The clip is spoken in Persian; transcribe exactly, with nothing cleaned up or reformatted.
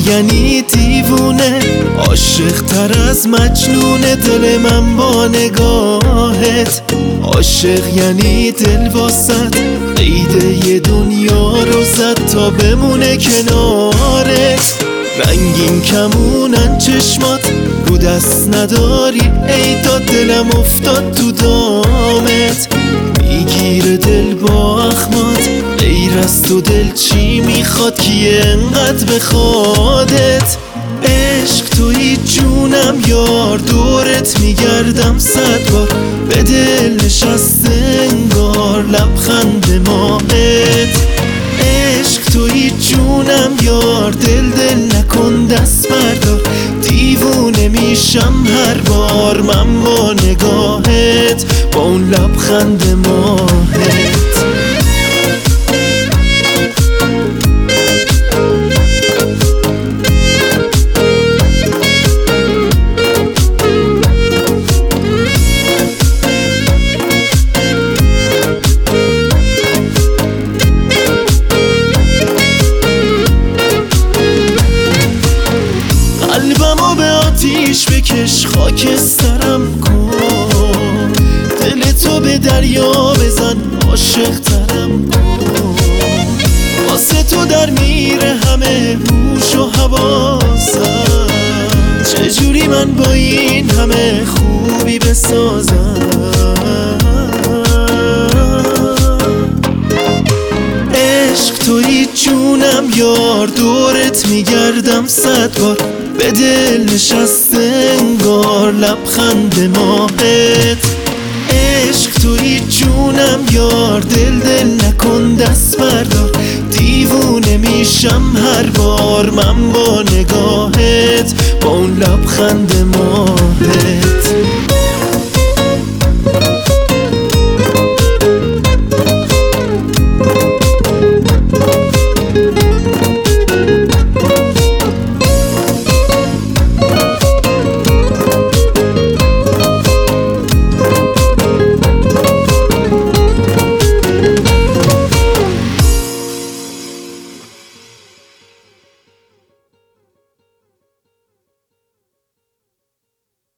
یعنی دیوونه، عاشق تر از مجنونه دل من با نگاهت. عاشق یعنی دل واسط قید یه دنیا رو زد تا بمونه کنارت. رنگین کمونن چشمات رو دست نداری ای داد، دلم افتاد تو دامت. میگیره دل با اخمات، غیر از تو دل چی میخواد کیه انقدر بخوادت. عشق توی جونم یار، دورت میگردم صد بار، به دل نشسته انگار لبخند ماهت. عشق توی جونم یار، دل دل نکن دست بردار، دیوونه میشم هر بار من با نگاهت، با اون لبخند ماهت. قلبمو به آتیش بکش خاکسترم کن، دل تو به دریا بزن عاشق ترم کن. واسه تو در میره همه هوش و حواسم، چجوری من با این همه خوبی بسازم. عشق توی جونم یار، دورت میگردم صد بار، به دل نشسته انگار لبخند ماهت. عشق توی جونم یار، دل دل نکن دست بردار، دیوونه میشم هر بار من با نگاهت، با اون لبخند ماهت.